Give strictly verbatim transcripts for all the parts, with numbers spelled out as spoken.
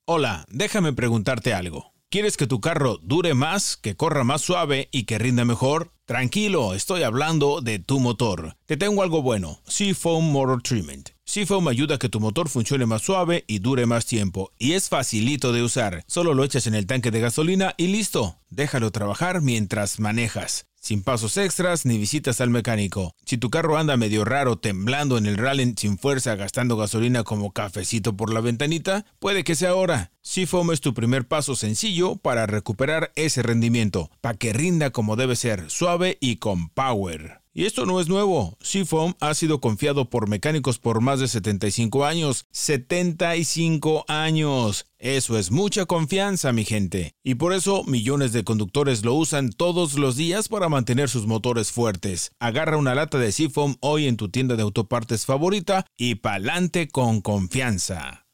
Hola, déjame preguntarte algo. ¿Quieres que tu carro dure más, que corra más suave y que rinda mejor? Tranquilo, estoy hablando de tu motor. Te tengo algo bueno, Seafoam Motor Treatment. Seafoam ayuda a que tu motor funcione más suave y dure más tiempo. Y es facilito de usar. Solo lo echas en el tanque de gasolina y listo. Déjalo trabajar mientras manejas. Sin pasos extras ni visitas al mecánico. Si tu carro anda medio raro, temblando en el rally sin fuerza, gastando gasolina como cafecito por la ventanita, puede que sea ahora. Seafoam es tu primer paso sencillo para recuperar ese rendimiento, para que rinda como debe ser, suave y con power. Y esto no es nuevo. Seafoam ha sido confiado por mecánicos por más de setenta y cinco años. ¡setenta y cinco años! Eso es mucha confianza, mi gente. Y por eso millones de conductores lo usan todos los días para mantener sus motores fuertes. Agarra una lata de Seafoam hoy en tu tienda de autopartes favorita y pa'lante con confianza.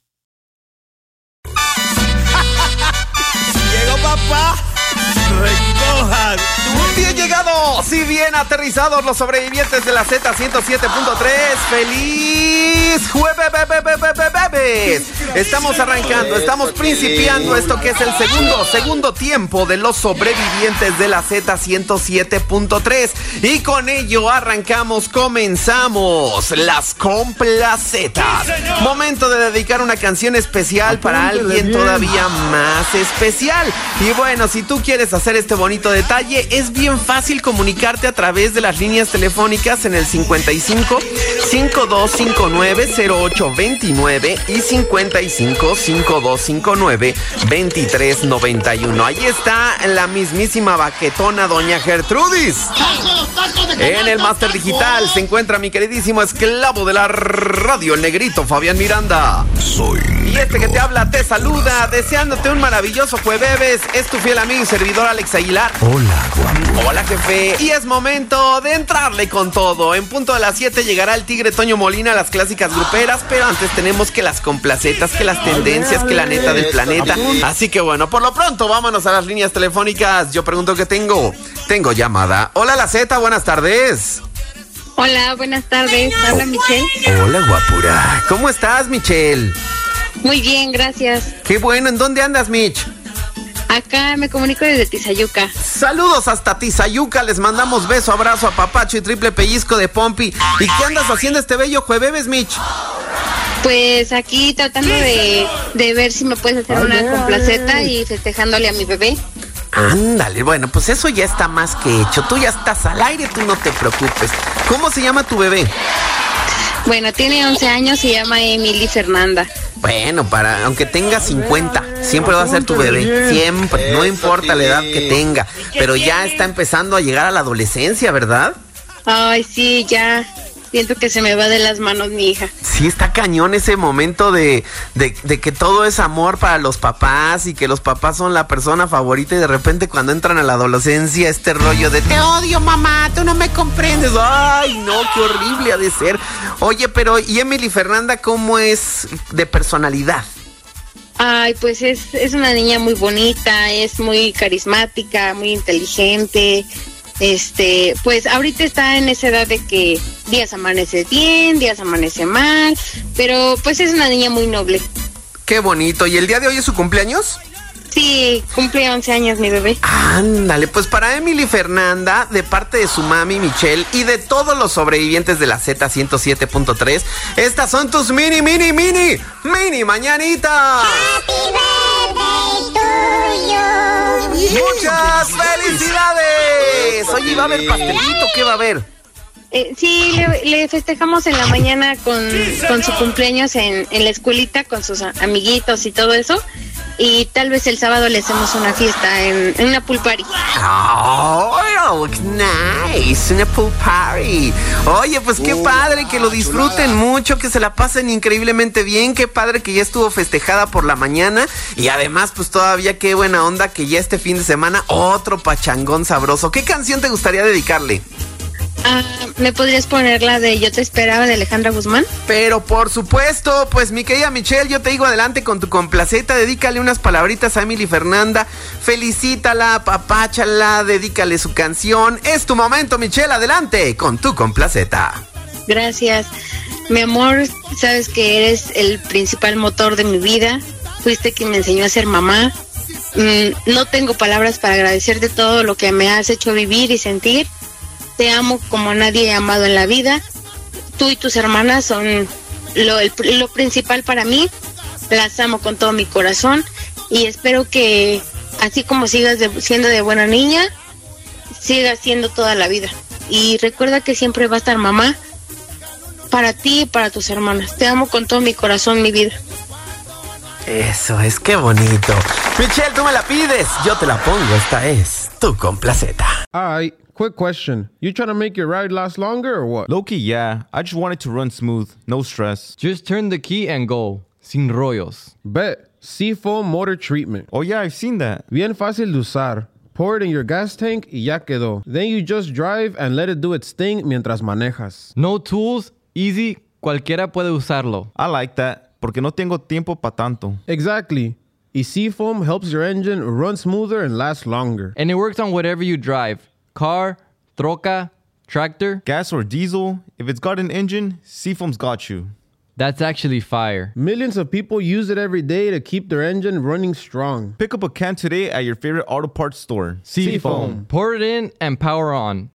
¡Llegó papá! ¡Recojan! Bien llegado, si bien aterrizados los sobrevivientes de la Z ciento siete punto tres. ¡Feliz jueves! Estamos arrancando, estamos principiando esto que es el segundo, segundo tiempo de los sobrevivientes de la Z ciento siete punto tres. Y con ello arrancamos, comenzamos las complacetas. Momento de dedicar una canción especial para alguien todavía más especial. Y bueno, si tú quieres hacer este bonito detalle, es bien fácil comunicarte a través de las líneas telefónicas en el cincuenta y cinco, cincuenta y dos cincuenta y nueve, cero ocho veintinueve y cincuenta y cinco, cincuenta y dos cincuenta y nueve, veintitrés noventa y uno. Ahí está la mismísima baquetona doña Gertrudis. En el máster digital se encuentra mi queridísimo esclavo de la radio, el negrito Fabián Miranda. Soy Y este que te habla te saluda, deseándote un maravilloso jueves. Es tu fiel amigo y servidor Alex Aguilar. Hola, guapo. Hola, jefe. Y es momento de entrarle con todo. En punto de las siete llegará el Tigre Toño Molina a las clásicas gruperas, pero antes tenemos que las complacetas, que las tendencias, que la neta del planeta. Así que bueno, por lo pronto vámonos a las líneas telefónicas. Yo pregunto qué tengo. Tengo llamada. Hola, la Z, buenas tardes. Hola, buenas tardes. Habla Michelle. Hola, guapura. ¿Cómo estás, Michelle? Muy bien, gracias. Qué bueno. ¿En dónde andas, Mitch? Acá me comunico desde Tizayuca. Saludos hasta Tizayuca, les mandamos beso, abrazo, apapacho y triple pellizco de Pompi. ¿Y qué andas haciendo este bello jueves, Mitch? Pues aquí tratando de, de ver si me puedes hacer una complaceta y festejándole a mi bebé. Ándale, bueno, pues eso ya está más que hecho. Tú ya estás al aire, tú no te preocupes. ¿Cómo se llama tu bebé? Bueno, tiene once años, se llama Emily Fernanda. Bueno, para aunque tenga cincuenta, siempre va a ser tu bebé, siempre, no importa la edad que tenga, pero ya está empezando a llegar a la adolescencia, ¿verdad? Ay, sí, ya siento que se me va de las manos mi hija. Sí, está cañón ese momento de, de, de que todo es amor para los papás y que los papás son la persona favorita y de repente cuando entran a la adolescencia este rollo de te odio, mamá, tú no me comprendes. Ay, no, qué horrible ha de ser. Oye, pero ¿y Emily Fernanda cómo es de personalidad? Ay, pues es, es una niña muy bonita, es muy carismática, muy inteligente. Este, pues ahorita está en esa edad de que días amanece bien, días amanece mal, pero pues es una niña muy noble. Qué bonito. ¿Y el día de hoy es su cumpleaños? Sí, cumple once años mi bebé. Ándale, pues para Emily Fernanda, de parte de su mami Michelle y de todos los sobrevivientes de la Z ciento siete punto tres, estas son tus mini, mini, mini, mini mañanitas. Happy birthday to you. ¡Muchas felicidades! Oye, ¿va a haber pastelito? ¿Qué va a haber? Eh, sí, le, le festejamos en la mañana con, con su cumpleaños en, en la escuelita, con sus amiguitos y todo eso. Y tal vez el sábado le hacemos una fiesta en, en una pool party. Oh, nice, una pool party. Oye, pues qué padre, que lo disfruten mucho, que se la pasen increíblemente bien. Qué padre que ya estuvo festejada por la mañana. Y además, pues todavía qué buena onda que ya este fin de semana otro pachangón sabroso. ¿Qué canción te gustaría dedicarle? Ah, ¿me podrías poner la de Yo te esperaba de Alejandra Guzmán? Pero por supuesto, pues mi querida Michelle, yo te digo adelante con tu complaceta, dedícale unas palabritas a Emily Fernanda, felicítala, apapáchala, dedícale su canción. Es tu momento, Michelle, adelante con tu complaceta. Gracias. Mi amor, sabes que eres el principal motor de mi vida. fuiste quien me enseñó a ser mamá. Mm, no tengo palabras para agradecerte todo lo que me has hecho vivir y sentir. Te amo como nadie he amado en la vida. Tú y tus hermanas son lo, el, lo principal para mí. Las amo con todo mi corazón y espero que así como sigas de, siendo de buena niña, sigas siendo toda la vida. Y recuerda que siempre va a estar mamá para ti y para tus hermanas. Te amo con todo mi corazón, mi vida. Eso es, qué bonito. Michelle, tú me la pides, yo te la pongo. Esta es tu complaceta. Alright, quick question. You trying to make your ride last longer or what? Low-key, yeah. I just want it to run smooth. No stress. Just turn the key and go. Sin rollos. Bet. Seafoam Motor Treatment. Oh, yeah, I've seen that. Bien fácil de usar. Pour it in your gas tank y ya quedó. Then you just drive and let it do its thing mientras manejas. No tools, easy, cualquiera puede usarlo. I like that. Porque no tengo tiempo pa' tanto. Exactly. Y Seafoam helps your engine run smoother and last longer. And it works on whatever you drive. Car, troca, tractor. Gas or diesel, if it's got an engine, Seafoam's got you. That's actually fire. Millions of people use it every day to keep their engine running strong. Pick up a can today at your favorite auto parts store. Seafoam. Pour it in and power on.